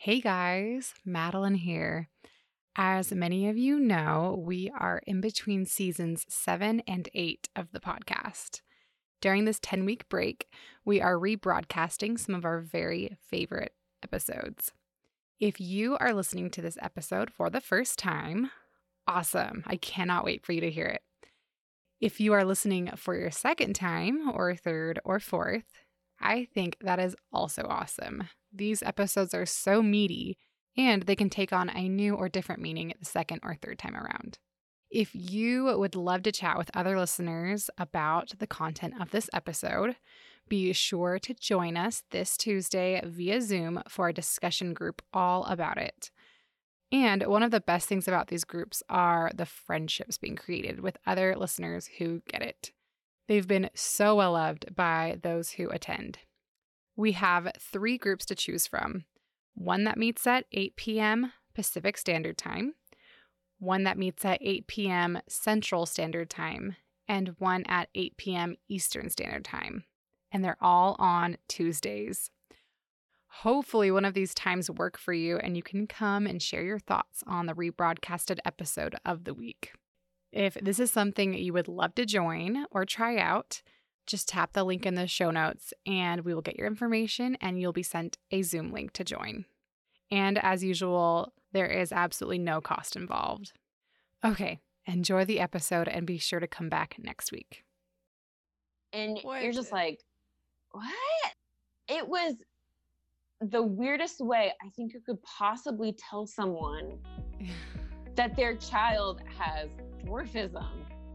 Hey guys, Madeline here. As many of you know, we are in between seasons 7 and 8 of the podcast. During this 10-week break, we are rebroadcasting some of our very favorite episodes. If you are listening to this episode for the first time, awesome. I cannot wait for you to hear it. If you are listening for your second time, or third, or fourth, I think that is also awesome. These episodes are so meaty, and they can take on a new or different meaning the second or third time around. If you would love to chat with other listeners about the content of this episode, be sure to join us this Tuesday via Zoom for a discussion group all about it. And one of the best things about these groups are the friendships being created with other listeners who get it. They've been so well loved by those who attend. We have 3 groups to choose from. One that meets at 8 p.m. Pacific Standard Time, one that meets at 8 p.m. Central Standard Time, and one at 8 p.m. Eastern Standard Time. And they're all on Tuesdays. Hopefully one of these times work for you and you can come and share your thoughts on the rebroadcasted episode of the week. If this is something you would love to join or try out, just tap the link in the show notes and we will get your information and you'll be sent a Zoom link to join. And as usual, there is absolutely no cost involved. Okay, enjoy the episode and be sure to come back next week. And you're just like, what? It was the weirdest way I think you could possibly tell someone that their child has dwarfism.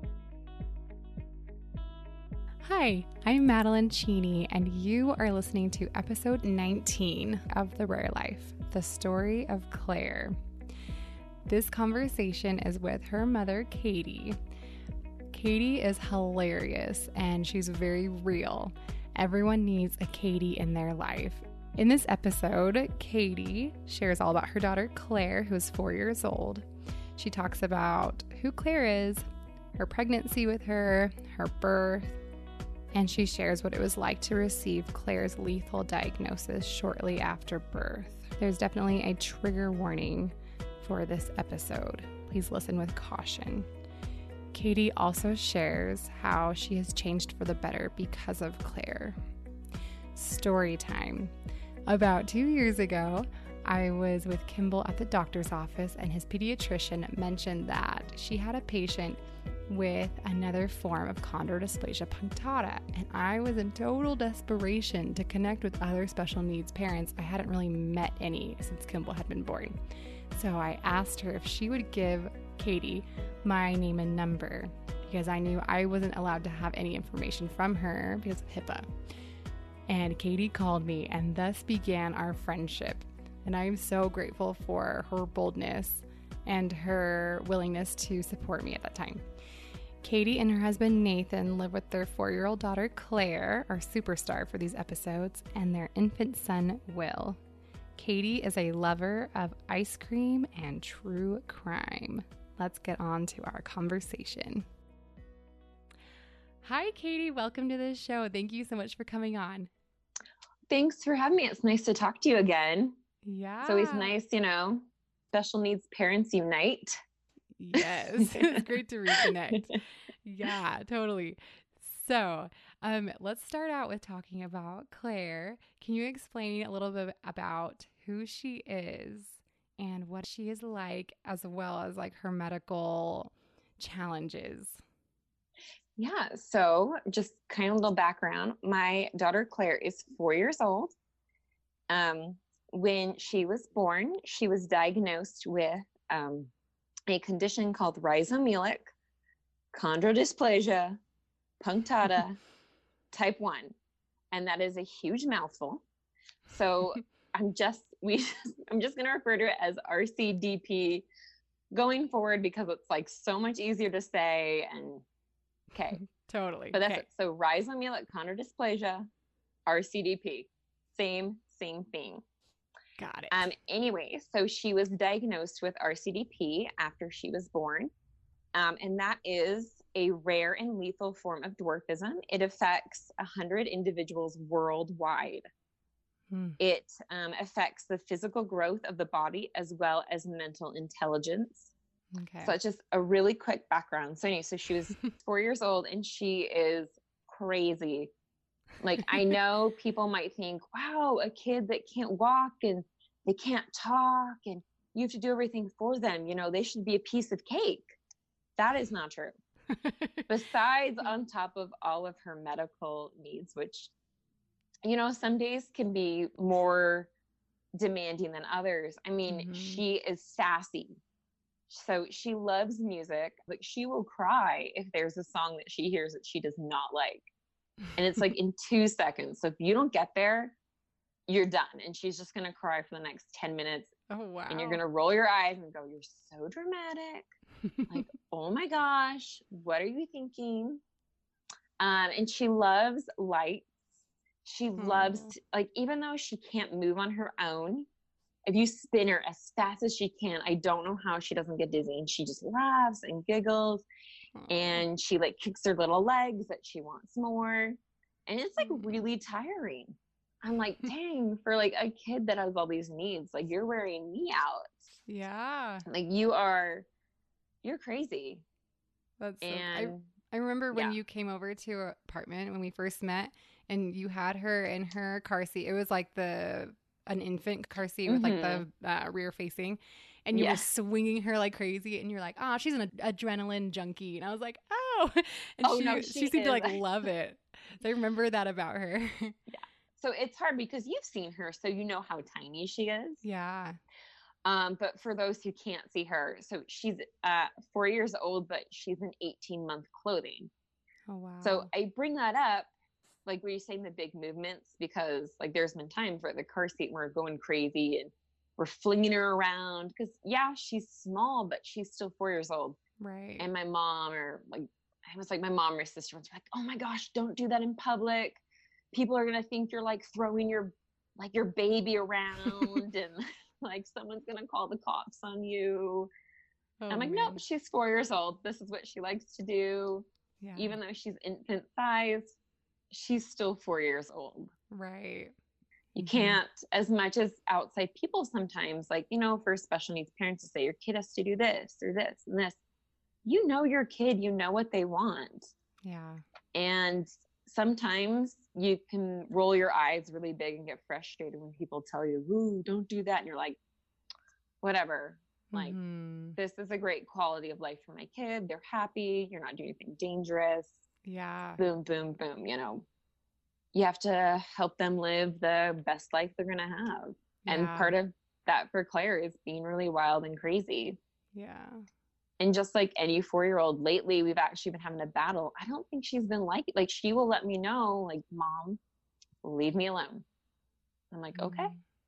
Hi, I'm Madeline Cheney, and you are listening to episode 19 of The Rare Life, the story of Claire. This conversation is with her mother, Katie. Katie is hilarious, and she's very real. Everyone needs a Katie in their life. In this episode, Katie shares all about her daughter, Claire, who is 4 years old. She talks about who Claire is, her pregnancy with her birth, and she shares what it was like to receive Claire's lethal diagnosis shortly after birth. There's definitely a trigger warning for this episode. Please listen with caution. Katie also shares how she has changed for the better because of Claire. Story time. About 2 years ago, I was with Kimball at the doctor's office, and his pediatrician mentioned that she had a patient with another form of chondrodysplasia punctata, and I was in total desperation to connect with other special needs parents. I hadn't really met any since Kimball had been born. So I asked her if she would give Katie my name and number because I knew I wasn't allowed to have any information from her because of HIPAA. And Katie called me, and thus began our friendship. And I'm so grateful for her boldness and her willingness to support me at that time. Katie and her husband Nathan live with their 4-year-old daughter Claire, our superstar for these episodes, and their infant son Will. Katie is a lover of ice cream and true crime. Let's get on to our conversation. Hi, Katie. Welcome to the show. Thank you so much for coming on. Thanks for having me. It's nice to talk to you again. Yeah. It's always nice, special needs parents unite. Yes. It's great to reconnect. Yeah, totally. So let's start out with talking about Claire. Can you explain a little bit about who she is and what she is like, as well as like her medical challenges? Yeah, so just kind of a little background. My daughter Claire is 4 years old. When she was born, she was diagnosed with a condition called rhizomelic chondrodysplasia punctata type 1, and that is a huge mouthful. So I'm just going to refer to it as RCDP going forward because it's like so much easier to say. And okay, Totally. But that's it. So rhizomelic chondrodysplasia, RCDP, same thing. Got it. Anyway, so she was diagnosed with RCDP after she was born. And that is a rare and lethal form of dwarfism. It affects 100 individuals worldwide. Mm. It affects the physical growth of the body as well as mental intelligence. Okay. So it's just a really quick background. So anyway, so she was 4 years old and she is crazy. Like, I know people might think, wow, a kid that can't walk and they can't talk and you have to do everything for them. You know, they should be a piece of cake. That is not true. Besides, on top of all of her medical needs, which, you know, some days can be more demanding than others. I mean, she is sassy. So she loves music. Like, she will cry if there's a song that she hears that she does not like. And it's like in 2 seconds. So if you don't get there, you're done. And she's just going to cry for the next 10 minutes. Oh, wow. And you're going to roll your eyes and go, you're so dramatic. Like, oh my gosh, what are you thinking? And she loves lights. She loves, like, even though she can't move on her own, if you spin her as fast as she can, I don't know how she doesn't get dizzy. And she just laughs and giggles. And she like kicks her little legs that she wants more. And it's like really tiring. I'm like, dang, for like a kid that has all these needs, like, you're wearing me out. Yeah. Like, you're crazy. That's and I remember when you came over to our apartment when we first met and you had her in her car seat. It was like an infant car seat with like the rear facing, and you were swinging her like crazy, and you're like, oh, she's an adrenaline junkie. And I was like, oh, and she seemed to like love it. So I remember that about her. Yeah. So it's hard because you've seen her, so you know how tiny she is. Yeah. But for those who can't see her, so she's 4 years old, but she's in 18-month clothing. Oh, wow. So I bring that up, like, were you saying the big movements? Because like, there's been times where the car seat, we're going crazy and we're flinging her around because she's small, but she's still 4 years old. Right. And my mom my mom or sister was like, oh my gosh, don't do that in public. People are going to think you're like throwing your baby around and like someone's going to call the cops on you. I'm like, nope, she's 4 years old. This is what she likes to do. Yeah. Even though she's infant size, she's still 4 years old. Right. You can't, as much as outside people sometimes, like, you know, for special needs parents to say your kid has to do this or this and this. You know your kid, you know what they want. Yeah. And sometimes you can roll your eyes really big and get frustrated when people tell you, ooh, don't do that. And you're like, whatever. Like, this is a great quality of life for my kid. They're happy. You're not doing anything dangerous. Yeah. Boom, boom, boom. You know, you have to help them live the best life they're going to have. Yeah. And part of that for Claire is being really wild and crazy. Yeah. And just like any 4-year-old, lately we've actually been having a battle. I don't think she's been like she will let me know, like, Mom, leave me alone. I'm like, okay.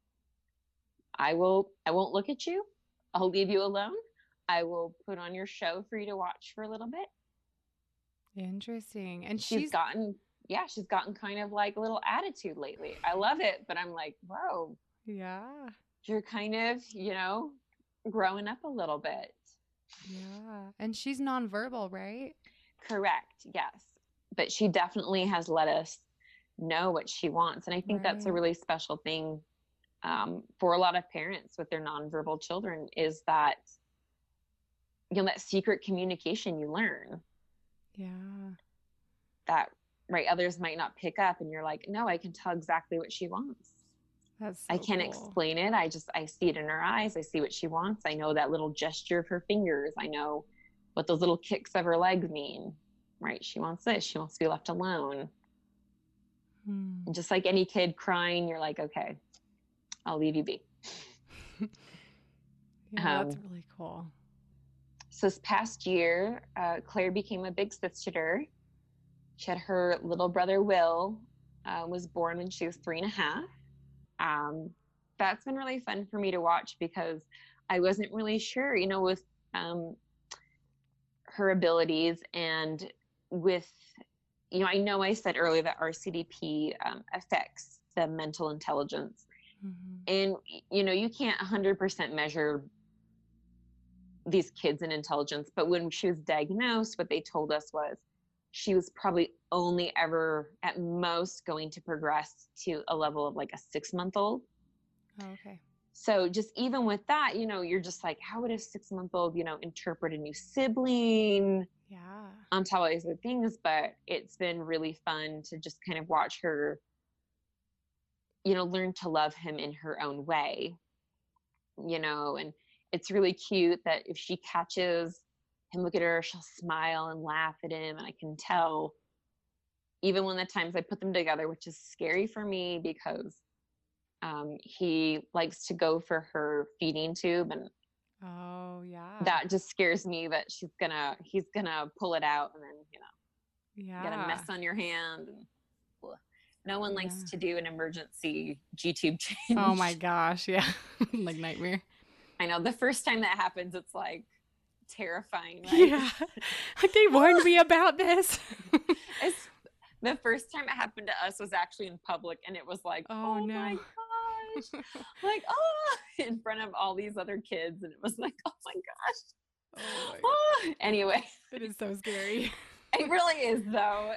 I won't look at you. I'll leave you alone. I will put on your show for you to watch for a little bit. Interesting. And she's gotten kind of like a little attitude lately. I love it, but I'm like, whoa. Yeah. You're kind of, you know, growing up a little bit. Yeah. And she's nonverbal, right? Correct. Yes. But she definitely has let us know what she wants. And I think that's a really special thing for a lot of parents with their nonverbal children, is that, you know, that secret communication you learn. Yeah. That, right, others might not pick up, and you're like, no, I can tell exactly what she wants. That's so I can't explain it. I see it in her eyes. I see what she wants. I know that little gesture of her fingers. I know what those little kicks of her legs mean, right? She wants this. She wants to be left alone. And just like any kid crying, you're like, okay, I'll leave you be. Yeah, that's really cool. So this past year, Claire became a big sister. She had her little brother, Will, was born when she was 3.5. That's been really fun for me to watch because I wasn't really sure, you know, with her abilities and with, you know, I know I said earlier that RCDP affects the mental intelligence. And, you know, you can't 100% measure these kids in intelligence, but when she was diagnosed, what they told us was she was probably only ever at most going to progress to a level of like a 6-month-old. Oh, okay. So just even with that, you're just like, how would a 6-month-old, interpret a new sibling? Yeah. On top of these other things, but it's been really fun to just kind of watch her, learn to love him in her own way, and it's really cute that if she catches him, look at her, she'll smile and laugh at him. And I can tell even when the times I put them together, which is scary for me because he likes to go for her feeding tube, and oh yeah, that just scares me that he's gonna pull it out and then yeah, get a mess on your hand. And no one likes Yeah. to do an emergency G-tube change. Oh my gosh, yeah. Like nightmare. I know the first time that happens, it's like terrifying, right? Yeah. Like they warned me about this. The first time it happened to us was actually in public, and it was like, Oh, no. my gosh, like, in front of all these other kids, and it was like, oh my gosh. Oh my God. Anyway. It is so scary. It really is, though.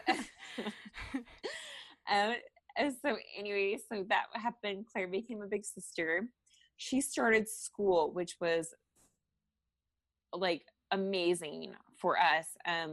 So anyway, so that happened. Claire became a big sister. She started school, which was like amazing for us.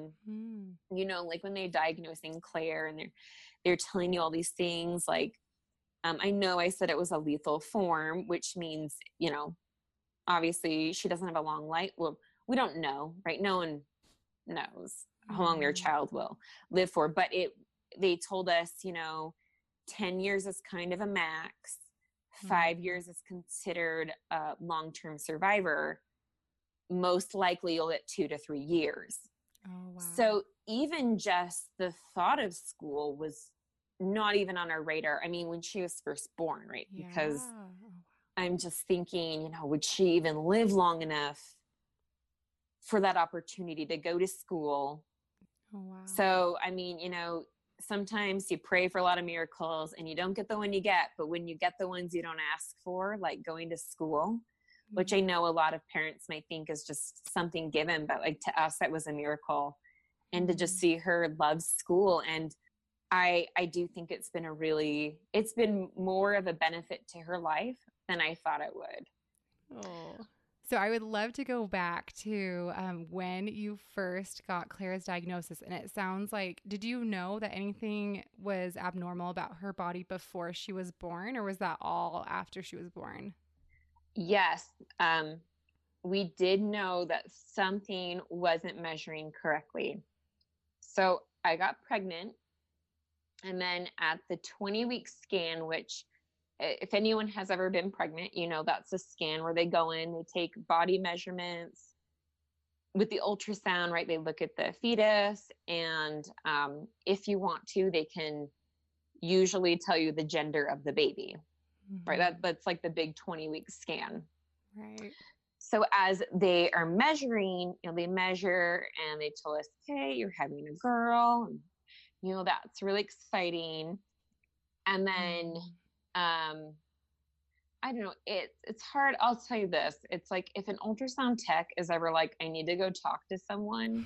Like when they're diagnosing Claire and they're telling you all these things, like, I know I said it was a lethal form, which means, obviously she doesn't have a long life. Well, we don't know, right? No one knows how long their child will live for, but they told us, 10 years is kind of a max. 5 years is considered a long-term survivor. Most likely you'll get 2 to 3 years. Oh, wow. So even just the thought of school was not even on our radar. I mean, when she was first born, right? Yeah. Because I'm just thinking, would she even live long enough for that opportunity to go to school? Oh, wow. So, I mean, sometimes you pray for a lot of miracles and you don't get the one you get, but when you get the ones you don't ask for, like going to school, which I know a lot of parents might think is just something given, but like to us, that was a miracle. And to just see her love school. And I do think it's been more of a benefit to her life than I thought it would. Oh. So I would love to go back to when you first got Claire's diagnosis. And it sounds like, did you know that anything was abnormal about her body before she was born, or was that all after she was born? Yes. We did know that something wasn't measuring correctly. So I got pregnant, and then at the 20-week scan, which if anyone has ever been pregnant, that's a scan where they go in, they take body measurements with the ultrasound, right? They look at the fetus, and if you want to, they can usually tell you the gender of the baby, right? That's like the big 20-week scan. Right. So as they are measuring, they measure and they tell us, okay, you're having a girl. And, that's really exciting. And then, I don't know, it's hard. I'll tell you this. It's like if an ultrasound tech is ever like, I need to go talk to someone.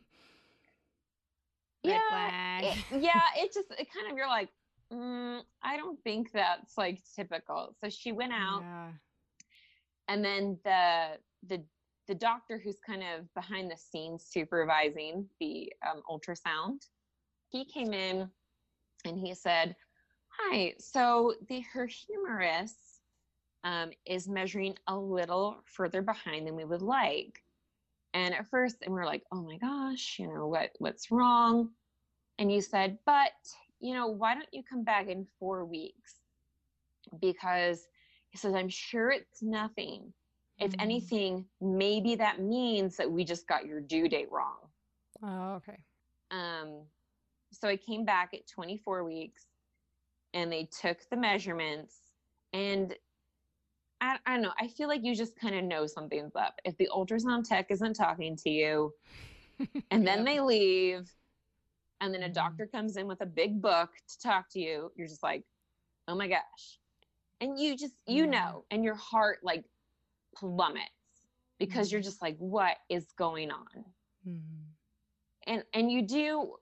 Red flag. It kind of, you're like, I don't think that's like typical. So she went out. Yeah. And then the doctor who's kind of behind the scenes supervising the ultrasound, he came in and he said, hi, so her humerus is measuring a little further behind than we would like. And at first, and we're like, oh my gosh, what's wrong? And you said, but, why don't you come back in 4 weeks? Because he says, I'm sure it's nothing. If anything, maybe that means that we just got your due date wrong. Oh, okay. So I came back at 24 weeks and they took the measurements, and I don't know. I feel like you just kind of know something's up. If the ultrasound tech isn't talking to you and then they leave and then a doctor comes in with a big book to talk to you, you're just like, oh my gosh. And you just, know, and your heart like plummets because you're just like, what is going on? And you do,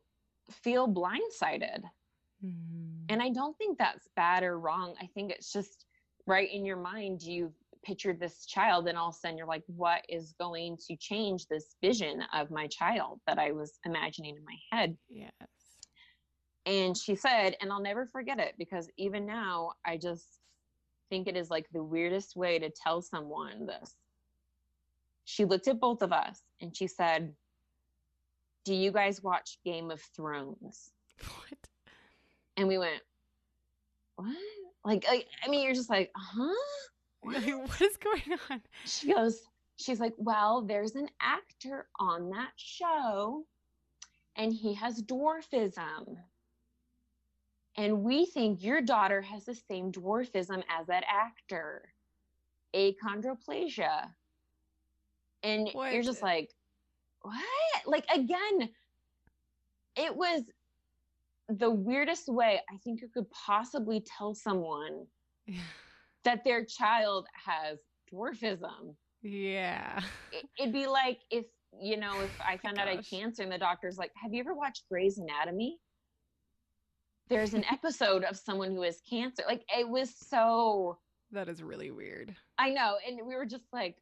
feel blindsided. Mm-hmm. And I don't think that's bad or wrong. I think it's just right in your mind. You've pictured this child, and all of a sudden you're like, what is going to change this vision of my child that I was imagining in my head? Yes. And she said, and I'll never forget it, because even now I just think it is like the weirdest way to tell someone this. She looked at both of us and she said, do you guys watch Game of Thrones? What? And we went, what? Like I mean, you're just like, huh? What is going on? She's like, well, there's an actor on that show and he has dwarfism. And we think your daughter has the same dwarfism as that actor, achondroplasia. And What? you're just like, what? Like, again, it was the weirdest way I think you could possibly tell someone that their child has dwarfism. Yeah. It'd be like if I found out I had cancer and the doctor's like, have you ever watched Grey's Anatomy? There's an episode of someone who has cancer. Like, it was so... That is really weird. I know. And we were just like,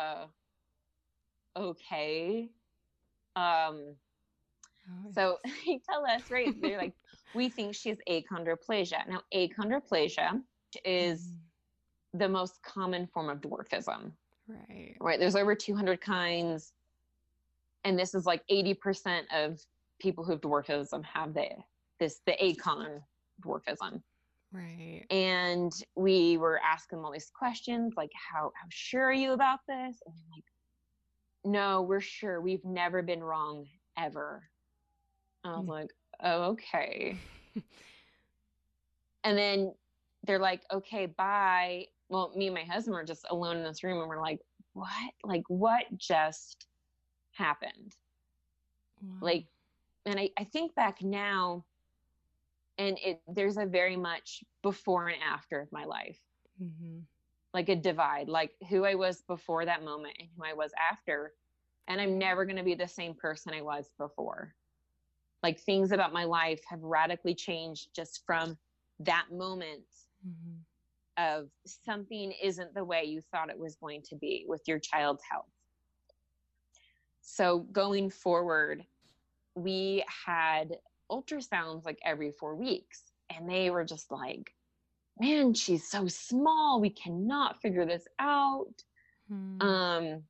okay. So they tell us, right? They're like, we think she's achondroplasia. Now, achondroplasia is the most common form of dwarfism. Right. There's over 200 kinds. And this is like 80% of people who have dwarfism have the achon dwarfism. Right. And we were asking them all these questions, like, how sure are you about this? And I'm like, no, we're sure. We've never been wrong, ever. I was like, oh, okay. And then they're like, okay, bye. Well, me and my husband were just alone in this room and we're like, what? Like, what just happened? Wow. Like, and I think back now, and there's a very much before and after of my life. Mm-hmm. Like a divide, like who I was before that moment and who I was after. And I'm never going to be the same person I was before. Like, things about my life have radically changed just from that moment of something isn't the way you thought it was going to be with your child's health. So going forward, we had ultrasounds like every 4 weeks, and they were just like, man, she's so small. We cannot figure this out. And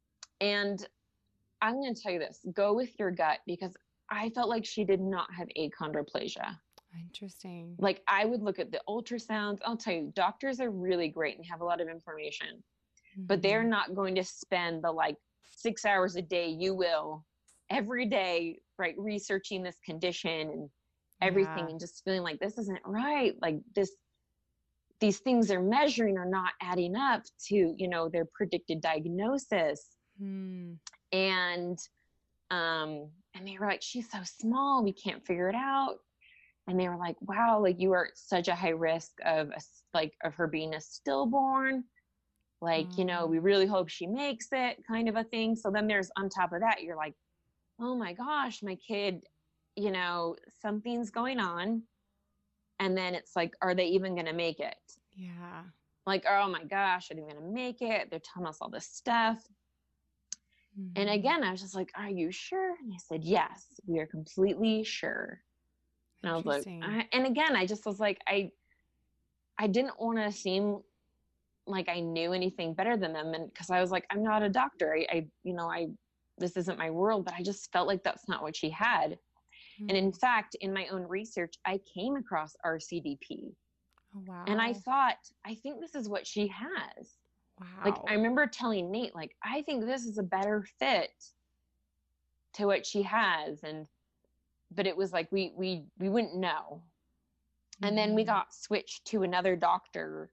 I'm going to tell you this, go with your gut, because I felt like she did not have achondroplasia. Interesting. Like, I would look at the ultrasounds. I'll tell you, doctors are really great and have a lot of information, but they're not going to spend the 6 hours a day you will every day, right, researching this condition and everything, and just feeling like this isn't right. Like, these things they're measuring are not adding up to, their predicted diagnosis. And they were like, she's so small, we can't figure it out. And they were like, wow, like, you are at such a high risk of her being a stillborn. Like, we really hope she makes it, kind of a thing. So then there's, on top of that, you're like, oh my gosh, my kid, something's going on. And then it's like, are they even going to make it? Yeah. Like, oh my gosh, are they going to make it? They're telling us all this stuff. And again, I was just like, are you sure? And I said, yes, we are completely sure. And I was like, and again, I just was like, I didn't want to seem like I knew anything better than them. And because I was like, I'm not a doctor. This isn't my world, but I just felt like that's not what she had. And in fact, in my own research, I came across RCDP. Oh, wow. And I thought, I think this is what she has. Wow. Like, I remember telling Nate, like, I think this is a better fit to what she has. But it was like, we wouldn't know. And then we got switched to another doctor,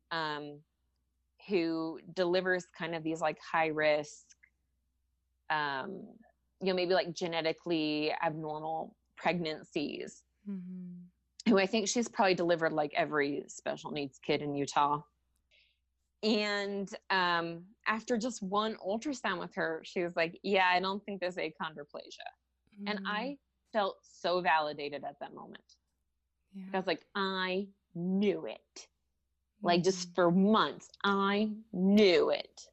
who delivers kind of these high risk, maybe genetically abnormal pregnancies, who I think she's probably delivered every special needs kid in Utah. And after just one ultrasound with her, she was like, yeah, I don't think there's achondroplasia. And I felt so validated at that moment. Yeah. I was like, I knew it. Like just for months, I knew it.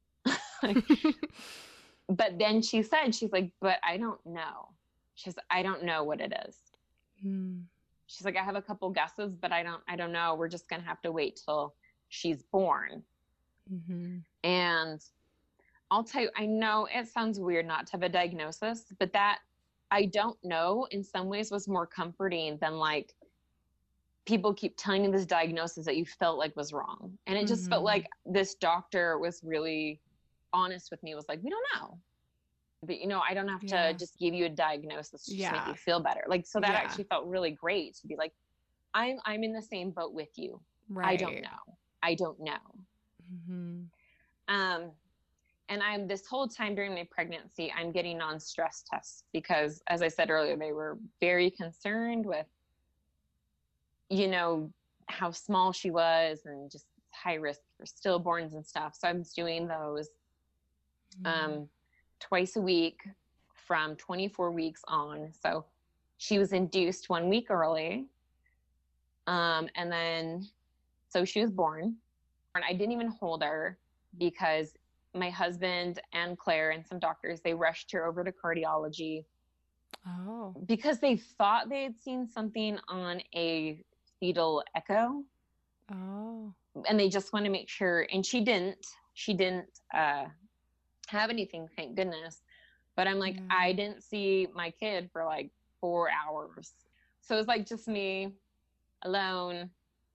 But then she said, she's like, but I don't know. She's, I don't know what it is. She's like, I have a couple guesses, but I don't know. We're just going to have to wait till she's born. And I'll tell you, I know it sounds weird not to have a diagnosis, but that I don't know in some ways was more comforting than like people keep telling you this diagnosis that you felt like was wrong. And it just felt like this doctor was really honest with me, was like, we don't know. But, you know, I don't have to just give you a diagnosis to just make you feel better. Like, so that actually felt really great to be like, I'm in the same boat with you. Right. I don't know. And I'm this whole time during my pregnancy, I'm getting non-stress tests because, as I said earlier, they were very concerned with, you know, how small she was and just high risk for stillborns and stuff. So I'm doing those twice a week from 24 weeks on. So she was induced 1 week early. And then, so she was born. And I didn't even hold her because my husband and Claire and some doctors, they rushed her over to cardiology. Oh. Because they thought they had seen something on a fetal echo. Oh. And they just want to make sure. And she didn't have anything, thank goodness. But I'm like, I didn't see my kid for like 4 hours. So it was like just me alone,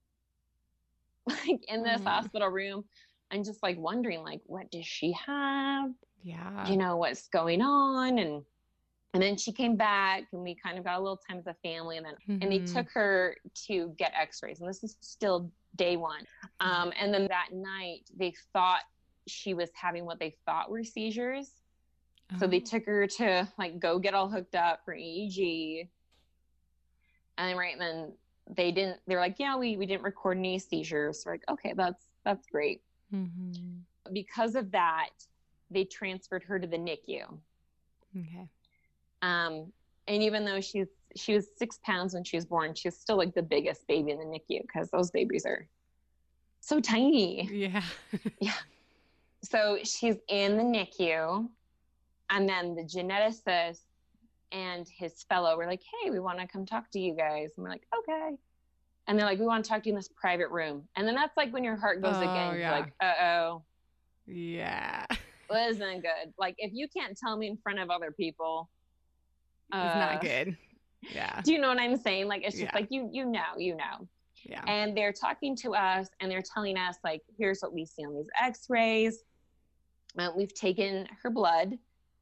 like in this hospital room. And just like wondering, like, what does she have? Yeah. You know, what's going on? And then she came back and we kind of got a little time as a family. And then, and they took her to get x-rays. And this is still day one. And then that night they thought she was having what they thought were seizures. So they took her to like, go get all hooked up for EEG. And then they're like, yeah, we didn't record any seizures. So we're like, okay, that's great. Because of that, they transferred her to the NICU. Okay. And even though she was 6 pounds when she was born, she was still like the biggest baby in the NICU because those babies are so tiny. Yeah. Yeah. So she's in the NICU, and then the geneticist and his fellow were like, hey, we want to come talk to you guys. And we're like, okay. And they're like, we want to talk to you in this private room. And then that's like when your heart goes again. You're like, uh-oh. Yeah. Well, this isn't good. Like, if you can't tell me in front of other people. It's not good. Yeah. Do you know what I'm saying? Like, it's just like, you know. Yeah. And they're talking to us and they're telling us, like, here's what we see on these x-rays. We've taken her blood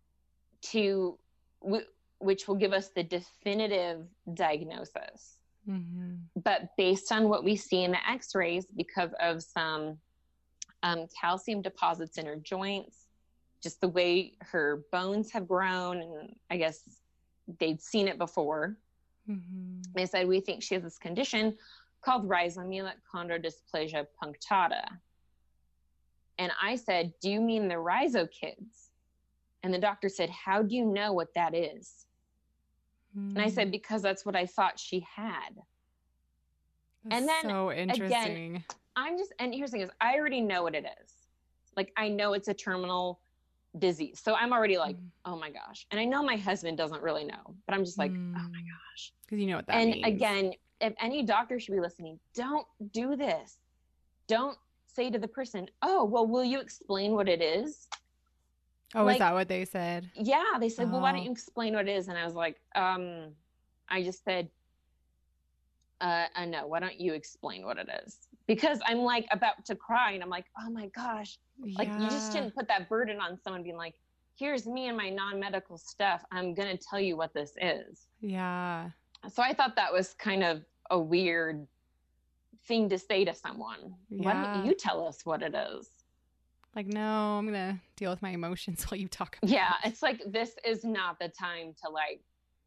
which will give us the definitive diagnosis. But based on what we see in the x-rays, because of some calcium deposits in her joints, just the way her bones have grown, and I guess they'd seen it before, they said, we think she has this condition called rhizomelic chondrodysplasia punctata. And I said, do you mean the rhizo kids? And the doctor said, how do you know what that is? And I said, because that's what I thought she had. That's and then so interesting. Again, and here's the thing is, I already know what it is. Like, I know it's a terminal disease. So I'm already like, oh my gosh. And I know my husband doesn't really know, but I'm just like, oh my gosh. Because you know what that means. And again, if any doctor should be listening, don't do this. Don't say to the person, oh, well, will you explain what it is? Oh, like, is that what they said? Yeah. They said, well, why don't you explain what it is? And I was like, I just said, no, why don't you explain what it is? Because I'm like about to cry and I'm like, oh my gosh, like you just shouldn't put that burden on someone being like, here's me and my non-medical stuff. I'm going to tell you what this is. Yeah. So I thought that was kind of a weird thing to say to someone. Yeah. Why don't you tell us what it is? Like, no, I'm going to deal with my emotions while you talk about it. Yeah. It's like, this is not the time to like,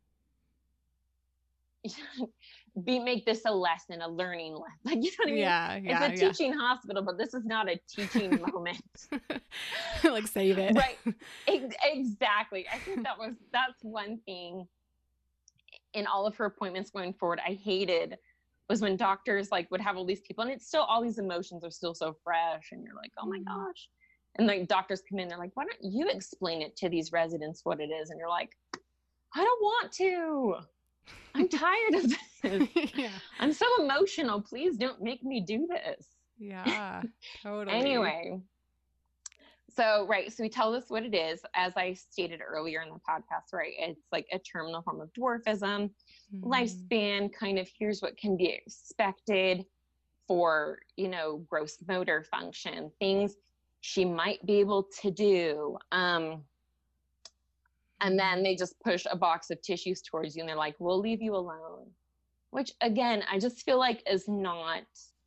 make this a lesson, a learning lesson. Like, you know what I mean? Yeah, it's a teaching hospital, but this is not a teaching moment. Like, save it. Right. Exactly. I think that's one thing in all of her appointments going forward, I hated was when doctors like would have all these people, and it's still, all these emotions are still so fresh, and you're like, oh my gosh. And like doctors come in, they're like, why don't you explain it to these residents what it is? And you're like, I don't want to. I'm tired of this. Yeah. I'm so emotional. Please don't make me do this. Yeah, totally. Anyway, so, right. So we tell this what it is. As I stated earlier in the podcast, right? It's like a terminal form of dwarfism, lifespan, kind of here's what can be expected for, you know, gross motor function, things she might be able to do. And then they just push a box of tissues towards you and they're like, we'll leave you alone. Which again, I just feel like is not,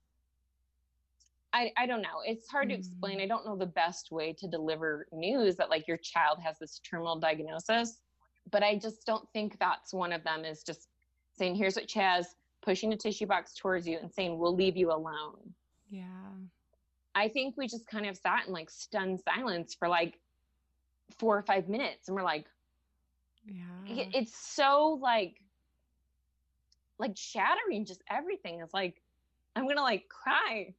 I don't know. It's hard to explain. I don't know the best way to deliver news that like your child has this terminal diagnosis, but I just don't think that's one of them, is just saying, here's what she has, pushing a tissue box towards you and saying, we'll leave you alone. Yeah. I think we just kind of sat in like stunned silence for like 4 or 5 minutes. And we're like, yeah, it's so like shattering, just everything. It's like, I'm going to like cry.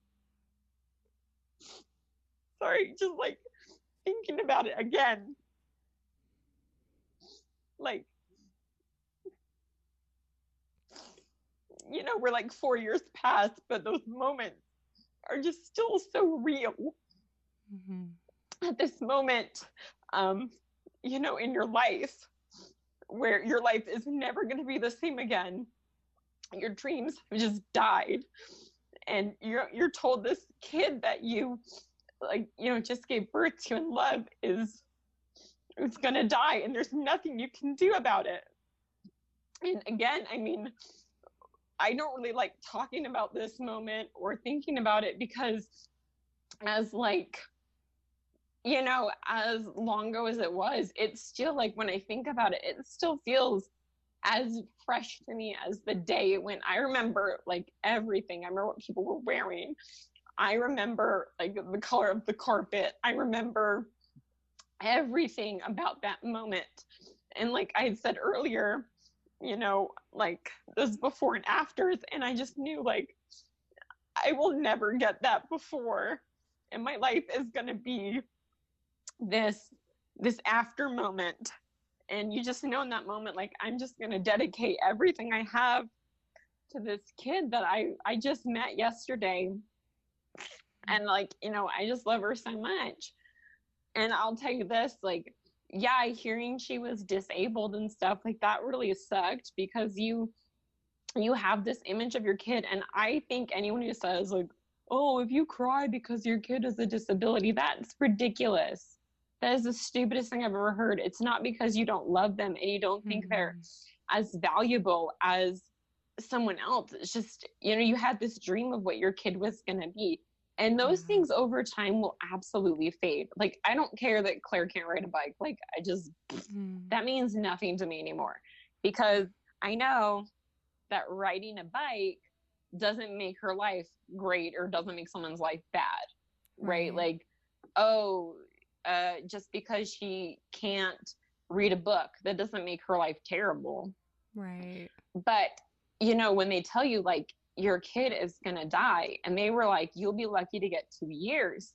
Sorry, just like thinking about it again. Like, you know, we're like 4 years past, but those moments are just still so real. At this moment, you know, in your life, where your life is never going to be the same again. Your dreams have just died. And you're told this kid that you, like, you know, just gave birth to and love is going to die, and there's nothing you can do about it. And again, I mean, I don't really like talking about this moment or thinking about it, because as like, you know, as long ago as it was, it's still like, when I think about it, it still feels as fresh to me as the day when I remember like everything. I remember what people were wearing. I remember like the color of the carpet. I remember everything about that moment. And like I had said earlier, you know, like those before and afters, and I just knew like I will never get that before, and my life is going to be this after moment. And you just know in that moment, like, I'm just going to dedicate everything I have to this kid that I just met yesterday. And like, you know, I just love her so much. And I'll tell you this, like, yeah, hearing she was disabled and stuff like that really sucked, because you have this image of your kid. And I think anyone who says like, oh, if you cry because your kid has a disability, that's ridiculous. That is the stupidest thing I've ever heard. It's not because you don't love them and you don't think they're as valuable as someone else. It's just, you know, you had this dream of what your kid was going to be. And those things over time will absolutely fade. Like, I don't care that Claire can't ride a bike. Like, I just, that means nothing to me anymore, because I know that riding a bike doesn't make her life great or doesn't make someone's life bad. Right? Like, oh, just because she can't read a book, that doesn't make her life terrible. Right. But, you know, when they tell you like your kid is going to die, and they were like, you'll be lucky to get 2 years.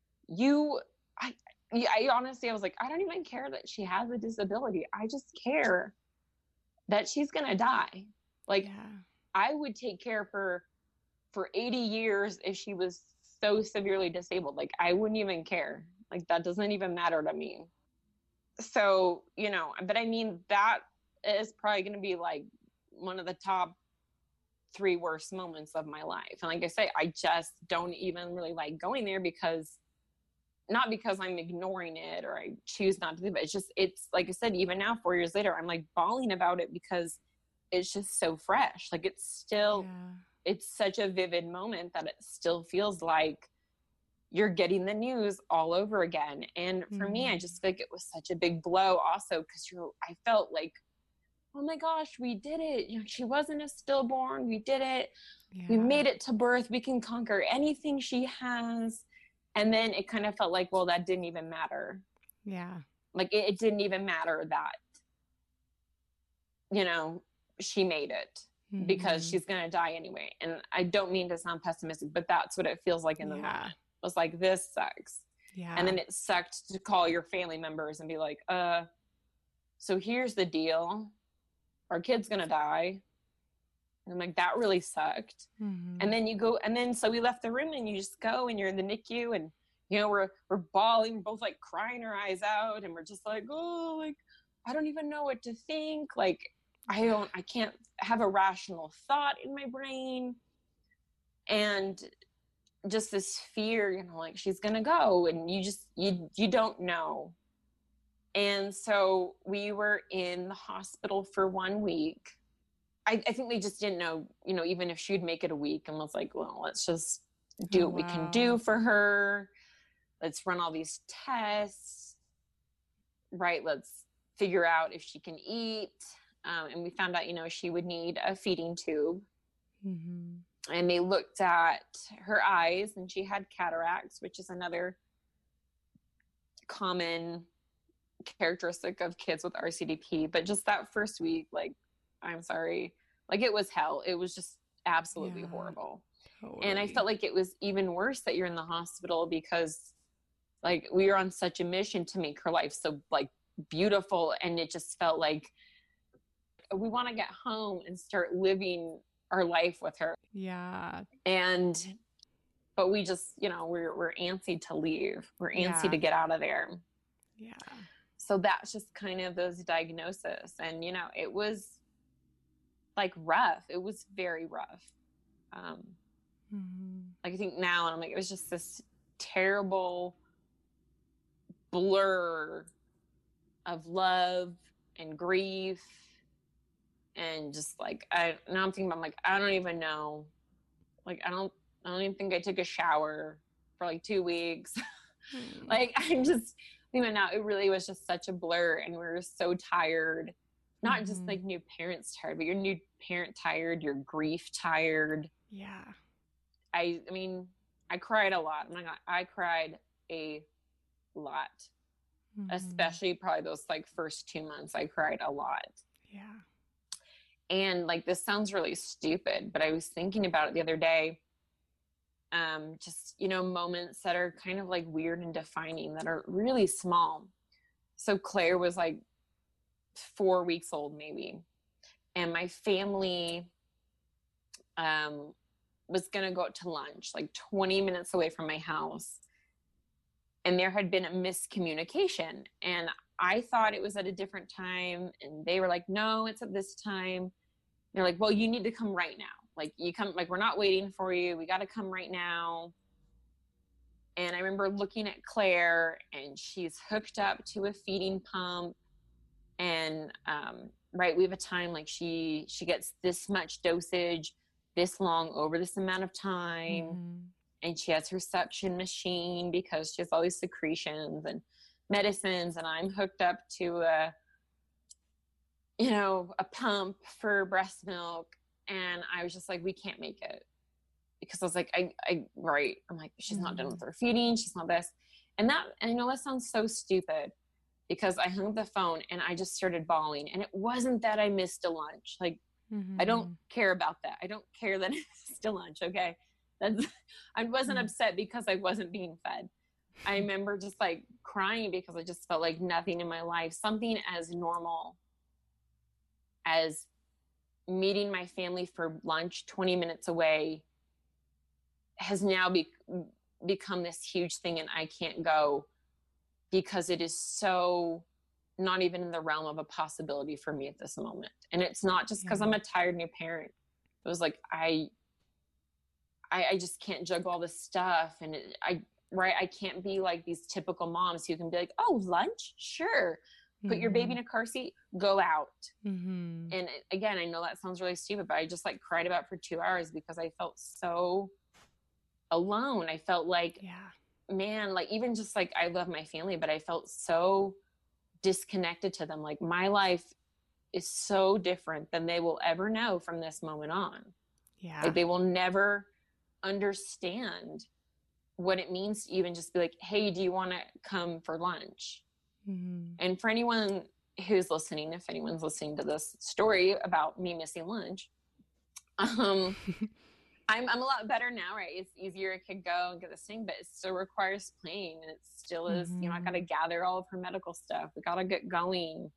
I honestly, I was like, I don't even care that she has a disability. I just care that she's going to die. Like, I would take care of her for 80 years if she was so severely disabled. Like, I wouldn't even care. Like, that doesn't even matter to me. So, you know, but I mean, that is probably going to be like one of the top 3 worst moments of my life. And like I say, I just don't even really like going there, because not because I'm ignoring it or I choose not to do it. It's just, it's like I said, even now, 4 years later, I'm like bawling about it, because it's just so fresh. Like, it's still, it's such a vivid moment that it still feels like you're getting the news all over again. And for me, I just think it was such a big blow also, because I felt like, oh my gosh, we did it. You know, she wasn't a stillborn. We did it. We made it to birth. We can conquer anything she has. And then it kind of felt like, well, that didn't even matter. Yeah. Like, it didn't even matter that, you know, she made it because she's going to die anyway. And I don't mean to sound pessimistic, but that's what it feels like in the moment. It was like, this sucks. Yeah. And then it sucked to call your family members and be like, so here's the deal. Our kid's going to die. And I'm like, that really sucked. And then you go, and then, so we left the room and you just go and you're in the NICU and, you know, we're bawling, we're both like crying our eyes out. And we're just like, oh, like, I don't even know what to think. Like, I can't have a rational thought in my brain. And just this fear, you know, like she's going to go and you don't know. And so we were in the hospital for 1 week. I think they just didn't know, you know, even if she'd make it a week, and was like, well, let's just do what we can do for her. Let's run all these tests, right? Let's figure out if she can eat. And we found out, you know, she would need a feeding tube. And they looked at her eyes and she had cataracts, which is another common characteristic of kids with RCDP. But just that first week, like, I'm sorry, like it was hell. It was just absolutely horrible. Totally. And I felt like it was even worse that you're in the hospital because like we were on such a mission to make her life so like beautiful. And it just felt like we want to get home and start living our life with her. Yeah. But we just, you know, we're antsy to leave. We're antsy to get out of there. Yeah. So that's just kind of those diagnoses. And, you know, it was like rough. It was very rough. Like I think now, and I'm like, it was just this terrible blur of love and grief. And just like, now I'm thinking about, I'm like, I don't even know. Like, I don't even think I took a shower for like 2 weeks. Like, I'm just, even now, it really was just such a blur. And we were so tired, not just like new parents tired, but your new parent tired, your grief tired. Yeah. I mean, I cried a lot. I cried a lot, especially probably those like first 2 months. I cried a lot. Yeah. And like, this sounds really stupid, but I was thinking about it the other day. Just, you know, moments that are kind of like weird and defining that are really small. So Claire was like 4 weeks old maybe. And my family, was going to go out to lunch, like 20 minutes away from my house. And there had been a miscommunication. And I thought it was at a different time. And they were like, no, it's at this time. They're like, well, you need to come right now. Like you come, like, we're not waiting for you. We got to come right now. And I remember looking at Claire and she's hooked up to a feeding pump. And, right, we have a time, like she gets this much dosage, this long over this amount of time. And she has her suction machine because she has all these secretions and medicines. And I'm hooked up to a pump for breast milk. And I was just like, we can't make it. Because I was like, I'm like, she's not done with her feeding. She's not this. And I know that sounds so stupid because I hung up the phone and I just started bawling. And it wasn't that I missed a lunch. Like, I don't care about that. I don't care that I missed a lunch. Okay. I wasn't upset because I wasn't being fed. I remember just like crying because I just felt like nothing in my life, something as normal as meeting my family for lunch 20 minutes away has now become this huge thing, and I can't go because it is so not even in the realm of a possibility for me at this moment. And it's not just because I'm a tired new parent. It was like I just can't juggle all this stuff, and I can't be like these typical moms who can be like, oh, lunch, sure, put your baby in a car seat, go out. And again, I know that sounds really stupid, but I just like cried about it for 2 hours because I felt so alone. I felt like, man, like even just like I love my family, but I felt so disconnected to them. Like my life is so different than they will ever know from this moment on. Like they will never understand what it means to even just be like, hey, do you want to come for lunch? And for anyone who's listening, if anyone's listening to this story about me missing lunch, I'm a lot better now, right? It's easier. I could go and get this thing, but it still requires planning, and it still is, you know, I got to gather all of her medical stuff. We got to get going.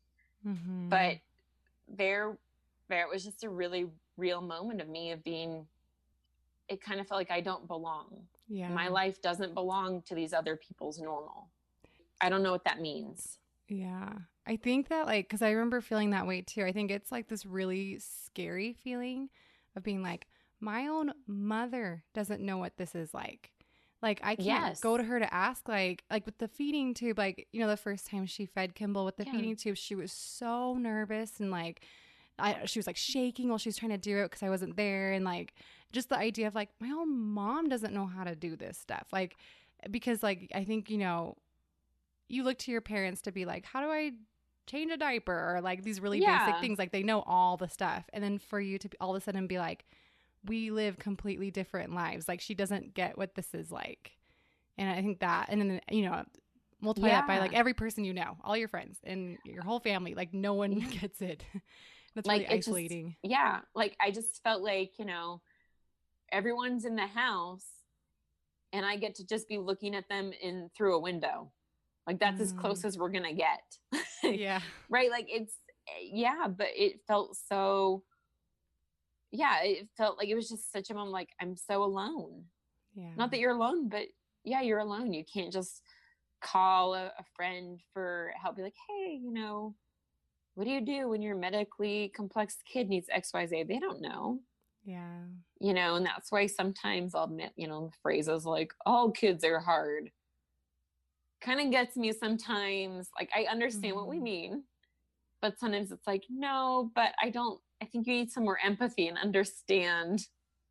But there was just a really real moment of me of being, it kind of felt like I don't belong. Yeah. My life doesn't belong to these other people's normal. I don't know what that means. Yeah. I think that, like, because I remember feeling that way too. I think it's like this really scary feeling of being like, my own mother doesn't know what this is like. Like, I can't go to her to ask, like with the feeding tube, like, you know, the first time she fed Kimball with the feeding tube, she was so nervous and like, she was like shaking while she was trying to do it because I wasn't there. And like, just the idea of like, my own mom doesn't know how to do this stuff. Like, because like, I think, you know, you look to your parents to be like, how do I change a diaper? Or like these really basic things. Like, they know all the stuff. And then for you to all of a sudden be like, we live completely different lives. Like, she doesn't get what this is like. And I think that, and then, you know, multiply that by like every person, you know, all your friends and your whole family, like no one gets it. That's like, really isolating. Like, I just felt like, you know, everyone's in the house and I get to just be looking at them through a window. Like, that's as close as we're going to get. Yeah. Right. Like, but it felt so, it felt like it was just such a moment, like, I'm so alone. Yeah. Not that you're alone, but you're alone. You can't just call a friend for help. Be like, hey, you know, what do you do when your medically complex kid needs XYZ? They don't know. Yeah. You know, and that's why sometimes I'll admit, you know, phrases like, all kids are hard, kind of gets me sometimes. Like, I understand what we mean, but sometimes it's like, no, but I think you need some more empathy and understand,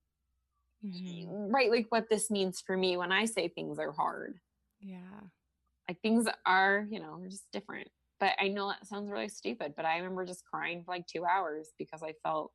right? Like, what this means for me when I say things are hard. Yeah. Like, things are, you know, they're just different. But I know that sounds really stupid, but I remember just crying for like 2 hours because I felt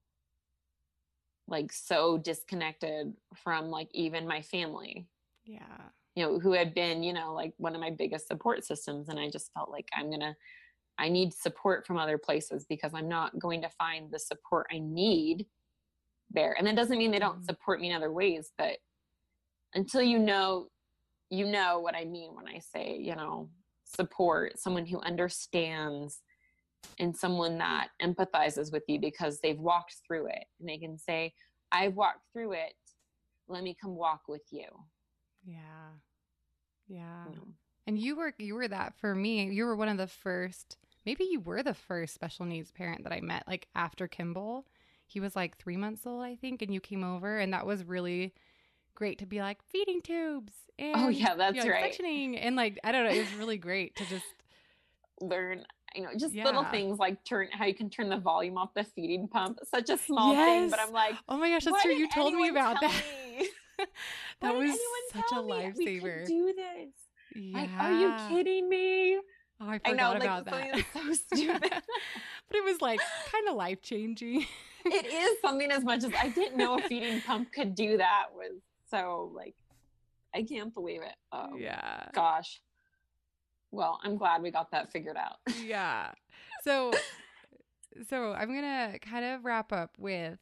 like so disconnected from like even my family. Yeah. You know, who had been, you know, like one of my biggest support systems. And I just felt like I need support from other places because I'm not going to find the support I need there. And that doesn't mean they don't support me in other ways, but until you know what I mean when I say, you know, support, someone who understands and someone that empathizes with you because they've walked through it and they can say, I've walked through it. Let me come walk with you. Yeah. Yeah. And you were that for me. You were one of the first, maybe you were the first special needs parent that I met, like after Kimball. He was like 3 months old, I think. And you came over, and that was really great to be like feeding tubes and that's right. Sectioning. And like, I don't know, it was really great to just learn, you know, just little things like how you can turn the volume off the feeding pump. Such a small thing, but I'm like, oh my gosh, that's true. You told me about that. That was such a lifesaver. We could do this. Yeah. Like, are you kidding me? Oh, I forgot about that. That's so stupid. But it was like kind of life changing. It is something, as much as I didn't know a feeding pump could do that. Was so like, I can't believe it. Oh, yeah. Gosh. Well, I'm glad we got that figured out. Yeah. So I'm going to kind of wrap up with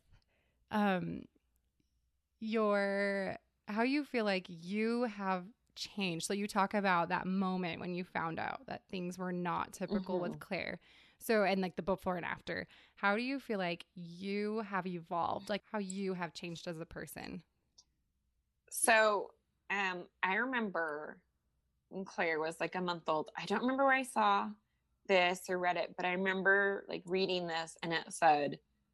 how you feel like you have changed. So you talk about that moment when you found out that things were not typical with Claire. So, and like the before and after, how do you feel like you have evolved? Like how you have changed as a person? So, I remember when Claire was like a month old. I don't remember where I saw this or read it, but I remember like reading this, and it said,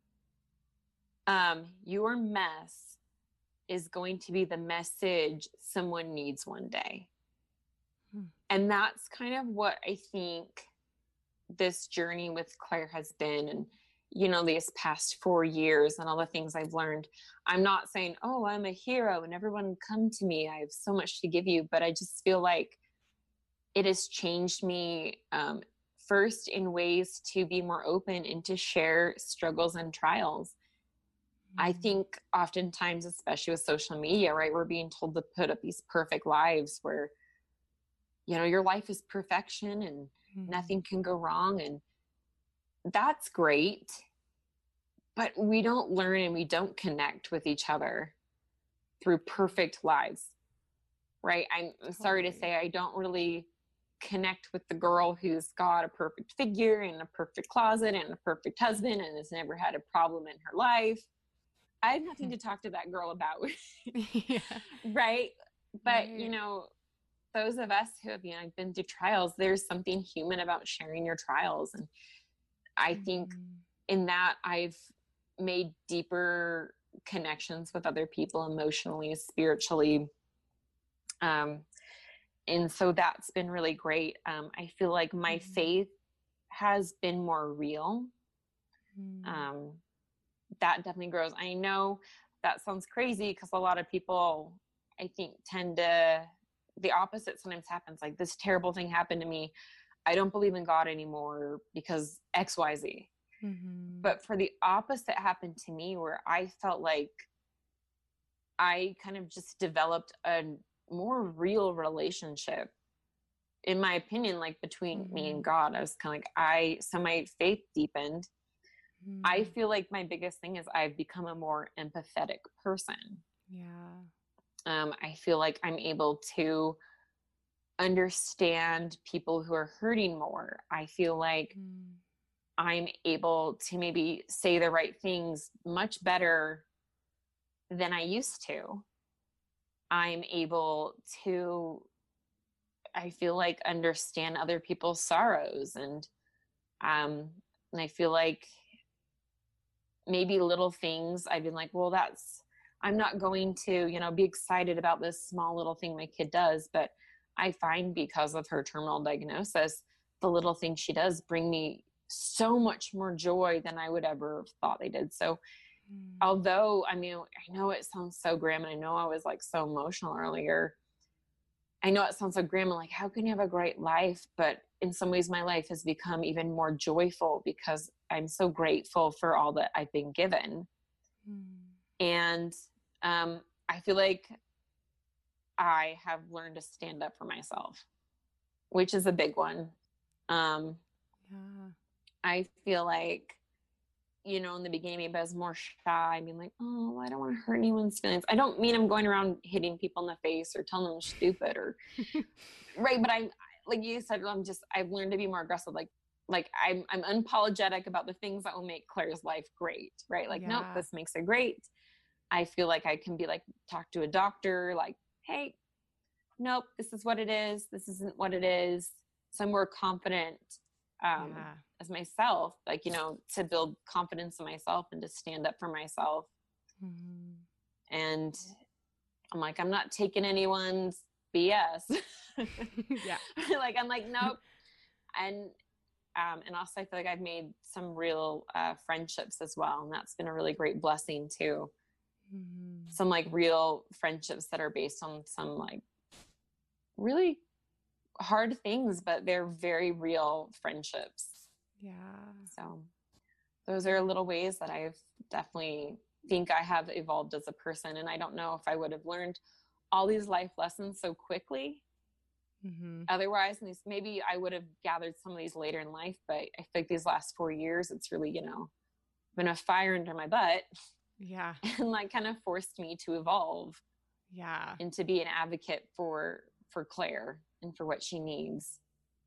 your mess is going to be the message someone needs one day. And that's kind of what I think this journey with Claire has been. And, you know, these past 4 years and all the things I've learned. I'm not saying, oh, I'm a hero and everyone come to me, I have so much to give you. But I just feel like it has changed me, first in ways to be more open and to share struggles and trials. I think oftentimes, especially with social media, right, we're being told to put up these perfect lives where, you know, your life is perfection and nothing can go wrong. And that's great. But we don't learn and we don't connect with each other through perfect lives, right? I'm sorry to say, I don't really connect with the girl who's got a perfect figure and a perfect closet and a perfect husband and has never had a problem in her life. I have nothing to talk to that girl about. Yeah. Right. But, Right. you know, those of us who have, you know, been through trials, there's something human about sharing your trials. And I think in that I've made deeper connections with other people emotionally, spiritually. And so that's been really great. I feel like my faith has been more real. That definitely grows. I know that sounds crazy because a lot of people, I think, tend to, the opposite sometimes happens. Like, this terrible thing happened to me. I don't believe in God anymore because X, Y, Z. But for the opposite happened to me, where I felt like I kind of just developed a more real relationship, in my opinion, like between me and God. I was kind of like, so my faith deepened. I feel like my biggest thing is I've become a more empathetic person. Yeah. I feel like I'm able to understand people who are hurting more. I feel like I'm able to maybe say the right things much better than I used to. I'm able to, I feel like, understand other people's sorrows. And I feel like maybe little things I've been like, well, I'm not going to, you know, be excited about this small little thing my kid does. But I find because of her terminal diagnosis, the little things she does bring me so much more joy than I would ever have thought they did. So although, I mean, I know it sounds so grim, and I know I was like so emotional earlier. I know it sounds so grim, and like, how can you have a great life? But in some ways, my life has become even more joyful because I'm so grateful for all that I've been given. And I feel like I have learned to stand up for myself, which is a big one. I feel like, you know, in the beginning, maybe I was more shy. I mean, like, oh, I don't want to hurt anyone's feelings. I don't mean I'm going around hitting people in the face or telling them they're stupid or right. But I'm, like you said, I've learned to be more aggressive. Like I'm unapologetic about the things that will make Claire's life great. Right. Like, nope, this makes it great. I feel like I can be like, talk to a doctor, like, hey, nope, this is what it is. This isn't what it is. So I'm more confident as myself, like, you know, to build confidence in myself and to stand up for myself. And I'm like, I'm not taking anyone's BS. Like, I'm like, nope. And also I feel like I've made some real friendships as well. And that's been a really great blessing too. Some like real friendships that are based on some like really hard things, but they're very real friendships. So those are little ways that I've definitely think I have evolved as a person. And I don't know if I would have learned all these life lessons so quickly. Otherwise, maybe I would have gathered some of these later in life, but I feel like these last 4 years, it's really, you know, been a fire under my butt. And like kind of forced me to evolve. And to be an advocate for Claire and for what she needs.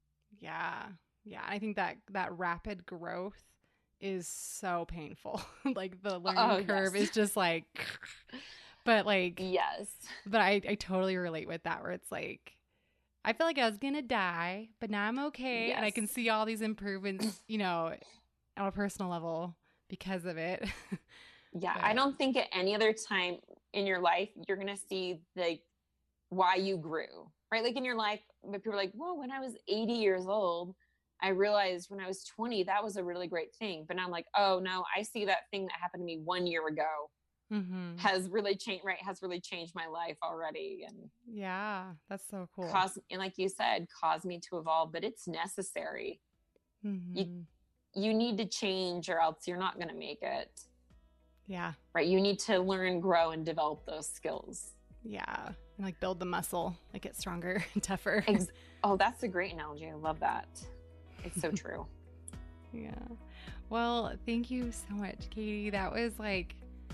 I think that rapid growth is so painful. Like the learning curve is just like, but like, but I totally relate with that, where it's like, I feel like I was going to die, but now I'm okay. And I can see all these improvements, you know, on a personal level because of it. I don't think at any other time in your life, you're going to see like why you grew, right? Like in your life, but people are like, whoa, when I was 80 years old, I realized when I was 20, that was a really great thing. But now I'm like, oh no, I see that thing that happened to me 1 year ago has really changed my life already. And that's so cool. And like you said, caused me to evolve, but it's necessary. You need to change or else you're not going to make it. Right. You need to learn, grow, and develop those skills. And like build the muscle, like get stronger and tougher. Oh, that's a great analogy. I love that. It's so true. Yeah. Well, thank you so much, Katie. That was like,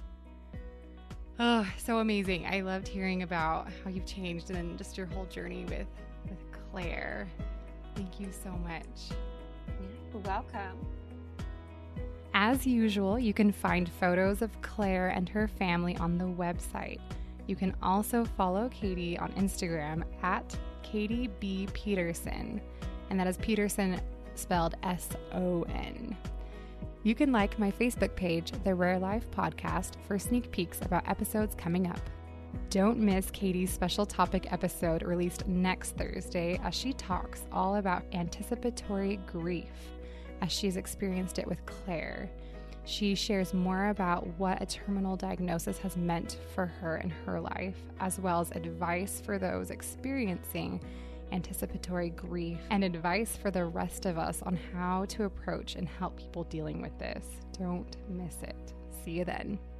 oh, so amazing. I loved hearing about how you've changed and just your whole journey with Claire. Thank you so much. You're welcome. As usual, you can find photos of Claire and her family on the website. You can also follow Katie on Instagram at Katie B. Peterson, and that is Peterson spelled S-O-N. You can like my Facebook page, The Rare Life Podcast, for sneak peeks about episodes coming up. Don't miss Katie's special topic episode released next Thursday as she talks all about anticipatory grief as she's experienced it with Claire. She shares more about what a terminal diagnosis has meant for her in her life, as well as advice for those experiencing anticipatory grief and advice for the rest of us on how to approach and help people dealing with this. Don't miss it. See you then.